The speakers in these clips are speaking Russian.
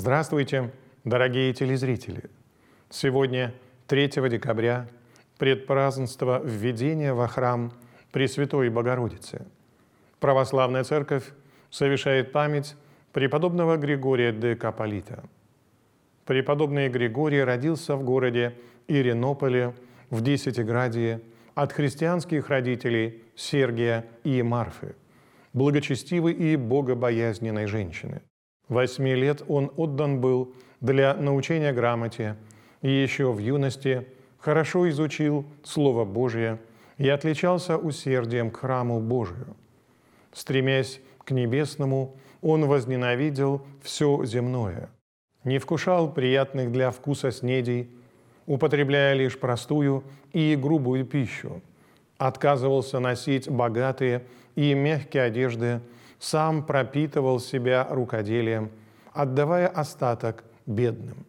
Здравствуйте, дорогие телезрители! Сегодня, 3 декабря, предпразднество введения во храм Пресвятой Богородицы. Православная Церковь совершает память преподобного Григория де Каполита. Преподобный Григорий родился в городе Иринополе в Десятиградии от христианских родителей Сергия и Марфы, благочестивой и богобоязненной женщины. 8 лет он отдан был для научения грамоте и еще в юности хорошо изучил Слово Божие и отличался усердием к храму Божию. Стремясь к небесному, он возненавидел все земное, не вкушал приятных для вкуса снедей, употребляя лишь простую и грубую пищу, отказывался носить богатые и мягкие одежды, сам пропитывал себя рукоделием, отдавая остаток бедным.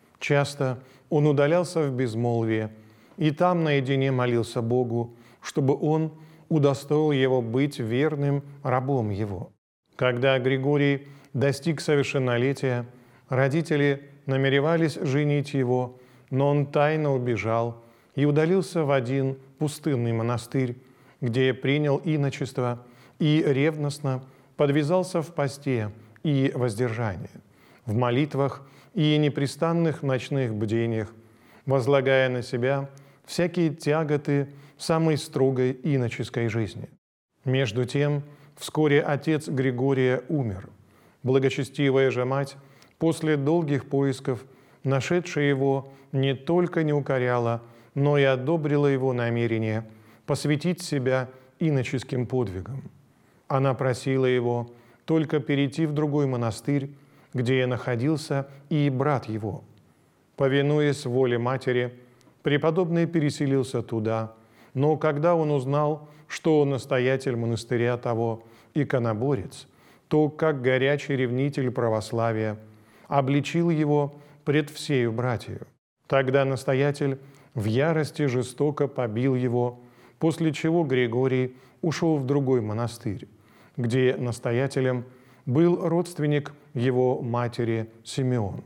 Часто он удалялся в безмолвие и там наедине молился Богу, чтобы Он удостоил его быть верным рабом его. Когда Григорий достиг совершеннолетия, родители намеревались женить его, но он тайно убежал и удалился в один пустынный монастырь, где принял иночество и ревностно подвязался в посте и воздержании, в молитвах и непрестанных ночных бдениях, возлагая на себя всякие тяготы самой строгой иноческой жизни. Между тем, вскоре отец Григория умер. Благочестивая же мать, после долгих поисков, нашедшая его, не только не укоряла, но и одобрила его намерение посвятить себя иноческим подвигам. Она просила его только перейти в другой монастырь, где находился и брат его. Повинуясь воле матери, преподобный переселился туда, но когда он узнал, что настоятель монастыря того иконоборец, то, как горячий ревнитель православия, обличил его пред всею братью. Тогда настоятель в ярости жестоко побил его, после чего Григорий ушел в другой монастырь, где настоятелем был родственник его матери Симеон.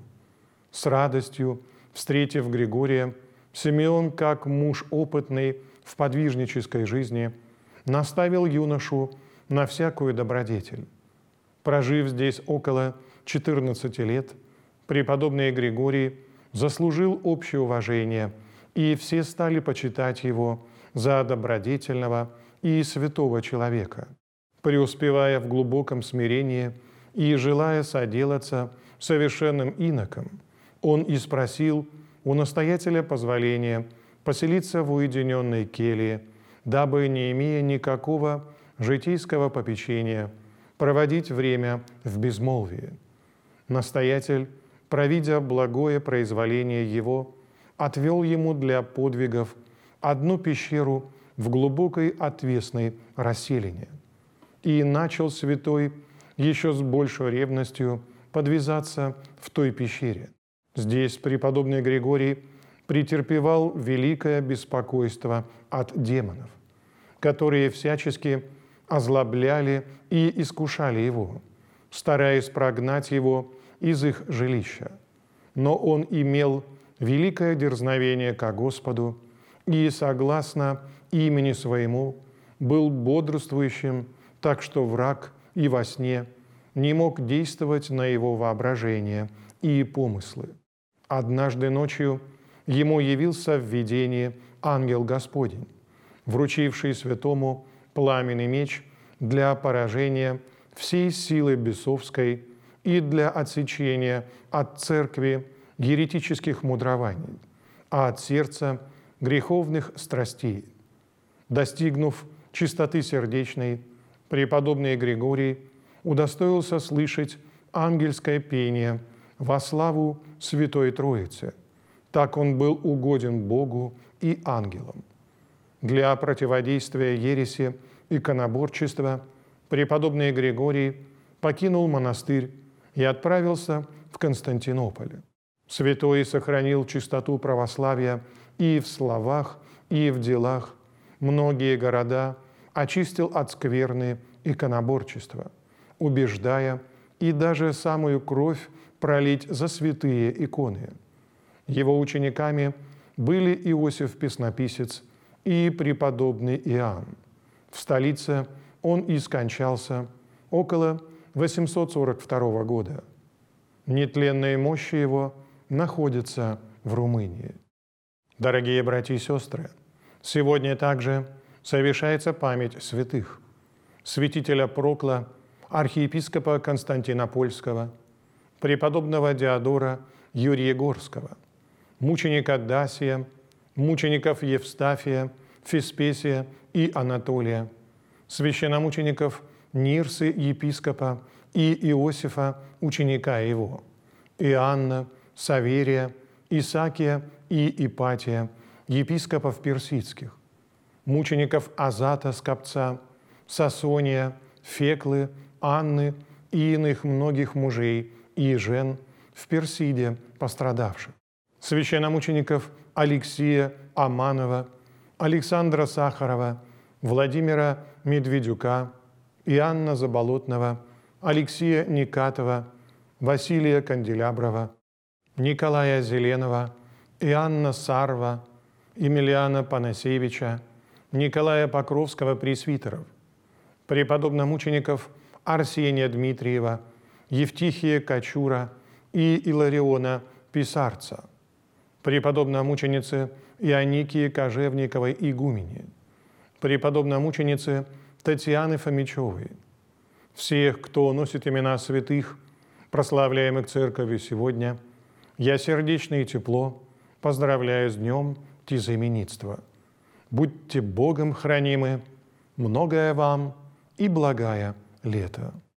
С радостью, встретив Григория, Симеон, как муж опытный в подвижнической жизни, наставил юношу на всякую добродетель. Прожив здесь около 14 лет, преподобный Григорий заслужил общее уважение, и все стали почитать его за добродетельного и святого человека. Преуспевая в глубоком смирении и желая соделаться совершенным иноком, он и спросил у настоятеля позволения поселиться в уединенной келье, дабы, не имея никакого житейского попечения, проводить время в безмолвии. Настоятель, провидя благое произволение его, отвел ему для подвигов одну пещеру в глубокой отвесной расселине. И начал святой еще с большей ревностью подвязаться в той пещере. Здесь преподобный Григорий претерпевал великое беспокойство от демонов, которые всячески озлобляли и искушали его, стараясь прогнать его из их жилища. Но он имел великое дерзновение ко Господу и, согласно имени своему, был бодрствующим, так что враг и во сне не мог действовать на его воображение и помыслы. Однажды ночью ему явился в видении ангел Господень, вручивший святому пламенный меч для поражения всей силы бесовской и для отсечения от церкви еретических мудрований, а от сердца греховных страстей. Достигнув чистоты сердечной, преподобный Григорий удостоился слышать ангельское пение во славу Святой Троицы. Так он был угоден Богу и ангелам. Для противодействия ереси иконоборчества преподобный Григорий покинул монастырь и отправился в Константинополь. Святой сохранил чистоту православия и в словах, и в делах. Многие города очистил от скверны иконоборчества, убеждая и даже самую кровь пролить за святые иконы. Его учениками были Иосиф Песнописец и преподобный Иоанн. В столице он и скончался около 842 года. Нетленные мощи его находятся в Румынии. Дорогие братья и сестры, сегодня также совершается память святых: святителя Прокла, архиепископа Константинопольского, преподобного Диодора Юрьегорского, мученика Дасия, мучеников Евстафия, Феспесия и Анатолия, священномучеников Нирсы, епископа, и Иосифа, ученика его, Иоанна, Саверия, Исакия и Ипатия, епископов персидских, мучеников Азата Скопца, Сасония, Феклы, Анны и иных многих мужей и жен в Персиде пострадавших, священномучеников Алексия Аманова, Александра Сахарова, Владимира Медведюка, Иоанна Заболотного, Алексея Никатова, Василия Канделяброва, Николая Зеленова, Иоанна Сарва, Емельяна Панасевича, Николая Покровского пресвитеров, преподобномучеников Арсения Дмитриева, Евтихия Качура и Илариона Писарца, преподобномученицы Ионикии Кожевниковой игумени, преподобномученицы Татьяны Фомичевой, всех, кто носит имена святых, прославляемых Церковью сегодня, я сердечно и тепло поздравляю с днем тезаименитства. Будьте Богом хранимы, многое вам и благая лето.